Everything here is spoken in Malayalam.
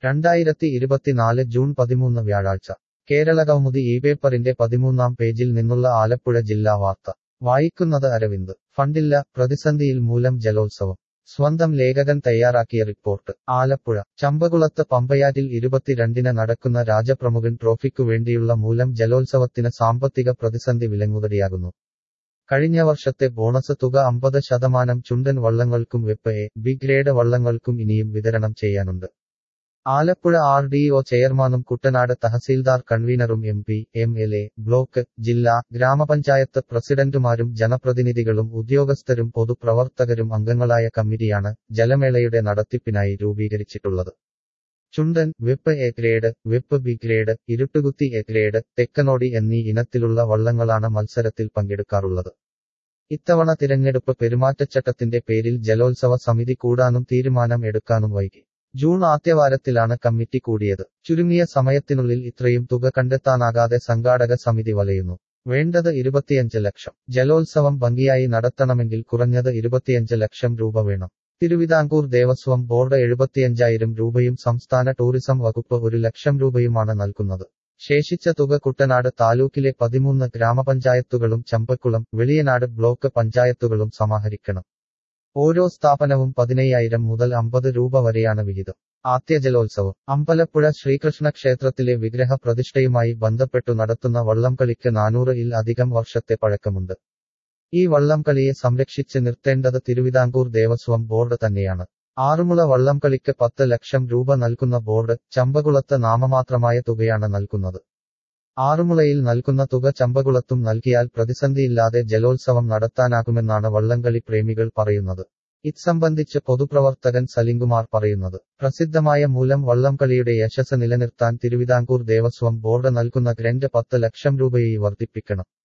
2024 ജൂൺ 13 വ്യാഴാഴ്ച കേരളകൗമുദി ഈ പേപ്പറിന്റെ 13-ാം പേജിൽ നിന്നുള്ള ആലപ്പുഴ ജില്ലാ വാർത്ത വായിക്കുന്നത് അരവിന്ദ്. ഫണ്ടില്ല, പ്രതിസന്ധിയിൽ മൂലം ജലോത്സവം. സ്വന്തം ലേഖകൻ തയ്യാറാക്കിയ റിപ്പോർട്ട്. ആലപ്പുഴ. ചമ്പകുളത്ത് പമ്പയാറ്റിൽ 22-ന് നടക്കുന്ന രാജപ്രമുഖൻ ട്രോഫിക്കു വേണ്ടിയുള്ള മൂലം ജലോത്സവത്തിന് സാമ്പത്തിക പ്രതിസന്ധി വിലങ്ങുതടിയാകുന്നു. കഴിഞ്ഞ വർഷത്തെ ബോണസ് തുക 50% ചുണ്ടൻ വള്ളങ്ങൾക്കും വെപ്പ് എ, ബി ഗ്രേഡ് വള്ളങ്ങൾക്കും ഇനിയും വിതരണം ചെയ്യാനുണ്ട്. ആലപ്പുഴ RDO ചെയർമാനും കുട്ടനാട് തഹസീൽദാർ കൺവീനറും MP, MLA, ബ്ലോക്ക്, ജില്ലാ, ഗ്രാമപഞ്ചായത്ത് പ്രസിഡന്റുമാരും ജനപ്രതിനിധികളും ഉദ്യോഗസ്ഥരും പൊതുപ്രവർത്തകരും അംഗങ്ങളായ കമ്മിറ്റിയാണ് ജലമേളയുടെ നടത്തിപ്പിനായി രൂപീകരിച്ചിട്ടുള്ളത്. ചുണ്ടൻ, വെപ്പ് എ ഗ്രേഡ്, വെപ്പ് ബി ഗ്രേഡ്, ഇരുട്ടുകുത്തി എ ഗ്രേഡ്, തെക്കനോടി എന്നീ ഇനത്തിലുള്ള വള്ളങ്ങളാണ് മത്സരത്തിൽ പങ്കെടുക്കാറുള്ളത്. ഇത്തവണ തിരഞ്ഞെടുപ്പ് പെരുമാറ്റച്ചട്ടത്തിന്റെ പേരിൽ ജലോത്സവ സമിതി കൂടാനും തീരുമാനം എടുക്കാനും വൈകി. ജൂൺ ആദ്യവാരത്തിലാണ് കമ്മിറ്റി കൂടിയത്. ചുരുങ്ങിയ സമയത്തിനുള്ളിൽ ഇത്രയും തുക കണ്ടെത്താനാകാതെ സംഘാടക സമിതി വലയുന്നു. വേണ്ടത് 25 ലക്ഷം. ജലോത്സവം ഭംഗിയായി നടത്തണമെങ്കിൽ കുറഞ്ഞത് 25 ലക്ഷം രൂപ വേണം. തിരുവിതാംകൂർ ദേവസ്വം ബോർഡ് 75,000 രൂപയും സംസ്ഥാന ടൂറിസം വകുപ്പ് 1 ലക്ഷം രൂപയുമാണ് നൽകുന്നത്. ശേഷിച്ച തുക കുട്ടനാട് താലൂക്കിലെ 13 ഗ്രാമപഞ്ചായത്തുകളും ചമ്പക്കുളം, വെളിയനാട് ബ്ലോക്ക് പഞ്ചായത്തുകളും സമാഹരിക്കണം. ഓരോ സ്ഥാപനവും 15,000 മുതൽ 50 രൂപ വരെയാണ് വിഹിതം. ആദ്യ ജലോത്സവം. അമ്പലപ്പുഴ ശ്രീകൃഷ്ണ ക്ഷേത്രത്തിലെ വിഗ്രഹ പ്രതിഷ്ഠയുമായി ബന്ധപ്പെട്ടു നടത്തുന്ന വള്ളംകളിക്ക് 400-ൽ അധികം വർഷത്തെ പഴക്കമുണ്ട്. ഈ വള്ളംകളിയെ സംരക്ഷിച്ച് നിർത്തേണ്ടത് തിരുവിതാംകൂർ ദേവസ്വം ബോർഡ് തന്നെയാണ്. ആറുമുള വള്ളംകളിക്ക് 10 ലക്ഷം രൂപ നൽകുന്ന ബോർഡ് ചമ്പകുളത്ത് നാമമാത്രമായ തുകയാണ് നൽകുന്നത്. ആറുമുളയിൽ നൽകുന്ന തുക ചമ്പകുളത്തും നൽകിയാൽ പ്രതിസന്ധിയില്ലാതെ ജലോത്സവം നടത്താനാകുമെന്നാണ് വള്ളംകളി പ്രേമികൾ പറയുന്നത്. ഇത്സംബന്ധിച്ച് പൊതുപ്രവർത്തകൻ സലിംകുമാർ പറയുന്നത്. പ്രസിദ്ധമായ മൂലം വള്ളംകളിയുടെ യശസ് നിലനിർത്താൻ തിരുവിതാംകൂർ ദേവസ്വം ബോർഡ് നൽകുന്ന ഗ്രന്റ് 10 ലക്ഷം രൂപയായി വർദ്ധിപ്പിക്കണം.